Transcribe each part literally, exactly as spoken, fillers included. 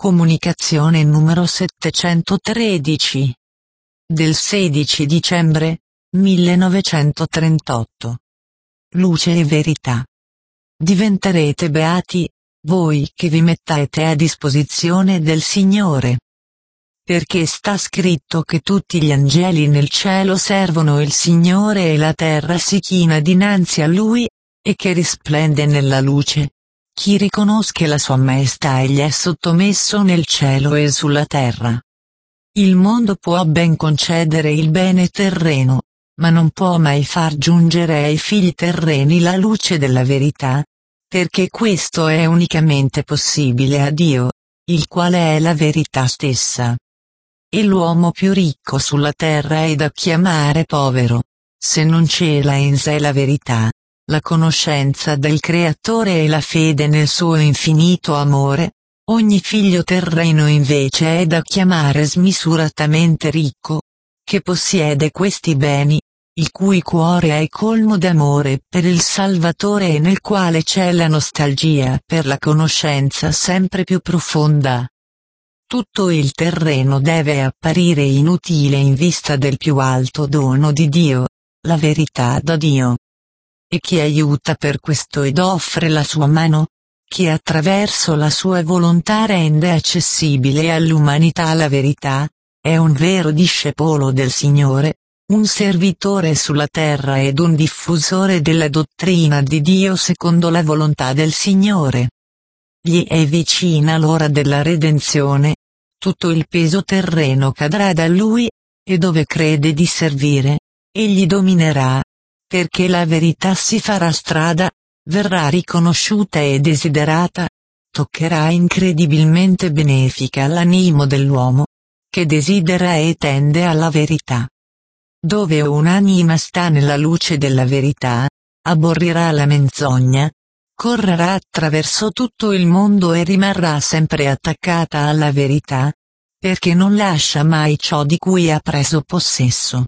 Comunicazione numero settecentotredici. Del sedici dicembre millenovecentotrentotto. Luce e verità. Diventerete beati, voi che vi mettete a disposizione del Signore. Perché sta scritto che tutti gli angeli nel cielo servono il Signore e la terra si china dinanzi a Lui, e che risplende nella luce. Chi riconosce la sua maestà egli è sottomesso nel cielo e sulla terra. Il mondo può ben concedere il bene terreno, ma non può mai far giungere ai figli terreni la luce della verità, perché questo è unicamente possibile a Dio, il quale è la verità stessa. E l'uomo più ricco sulla terra è da chiamare povero, se non cela in sé la verità, la conoscenza del Creatore e la fede nel suo infinito amore. Ogni figlio terreno invece è da chiamare smisuratamente ricco, che possiede questi beni, il cui cuore è colmo d'amore per il Salvatore e nel quale c'è la nostalgia per la conoscenza sempre più profonda. Tutto il terreno deve apparire inutile in vista del più alto dono di Dio, la verità da Dio. E chi aiuta per questo ed offre la sua mano? Chi attraverso la sua volontà rende accessibile all'umanità la verità, è un vero discepolo del Signore, un servitore sulla terra ed un diffusore della dottrina di Dio secondo la volontà del Signore. Gli è vicina l'ora della redenzione, tutto il peso terreno cadrà da lui, e dove crede di servire, egli dominerà, perché la verità si farà strada, verrà riconosciuta e desiderata, toccherà incredibilmente benefica all'animo dell'uomo, che desidera e tende alla verità. Dove un'anima sta nella luce della verità, aborrirà la menzogna, correrà attraverso tutto il mondo e rimarrà sempre attaccata alla verità, perché non lascia mai ciò di cui ha preso possesso.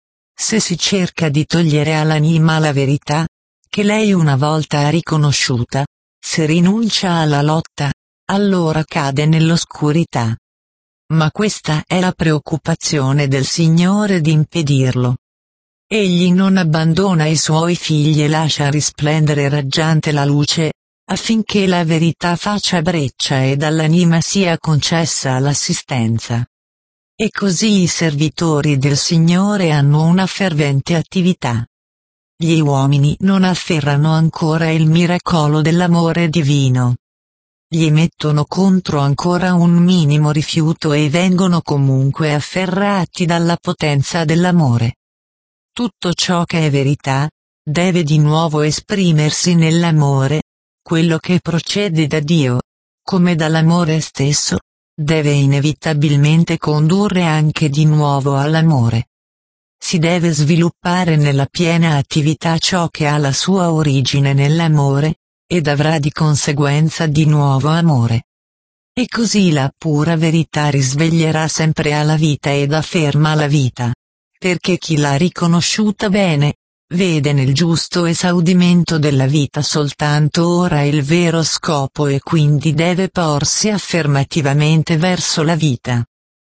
Se si cerca di togliere all'anima la verità, che lei una volta ha riconosciuta, se rinuncia alla lotta, allora cade nell'oscurità. Ma questa è la preoccupazione del Signore di impedirlo. Egli non abbandona i suoi figli e lascia risplendere raggiante la luce, affinché la verità faccia breccia ed all'anima sia concessa l'assistenza. E così i servitori del Signore hanno una fervente attività. Gli uomini non afferrano ancora il miracolo dell'amore divino. Gli mettono contro ancora un minimo rifiuto e vengono comunque afferrati dalla potenza dell'amore. Tutto ciò che è verità, deve di nuovo esprimersi nell'amore, quello che procede da Dio, come dall'amore stesso, deve inevitabilmente condurre anche di nuovo all'amore. Si deve sviluppare nella piena attività ciò che ha la sua origine nell'amore, ed avrà di conseguenza di nuovo amore. E così la pura verità risveglierà sempre alla vita ed afferma la vita, perché chi l'ha riconosciuta bene, vede nel giusto esaudimento della vita soltanto ora il vero scopo e quindi deve porsi affermativamente verso la vita.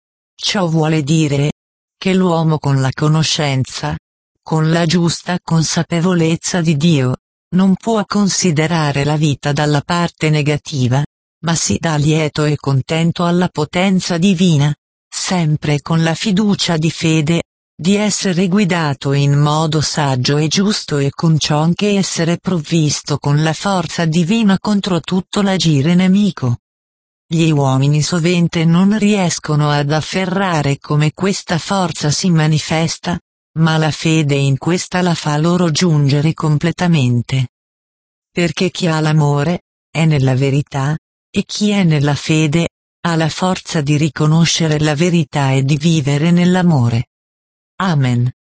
Ciò vuole dire che l'uomo con la conoscenza, con la giusta consapevolezza di Dio, non può considerare la vita dalla parte negativa, ma si dà lieto e contento alla potenza divina, sempre con la fiducia di fede, di essere guidato in modo saggio e giusto e con ciò anche essere provvisto con la forza divina contro tutto l'agire nemico. Gli uomini sovente non riescono ad afferrare come questa forza si manifesta, ma la fede in questa la fa loro giungere completamente. Perché chi ha l'amore, è nella verità, e chi è nella fede, ha la forza di riconoscere la verità e di vivere nell'amore. Amen.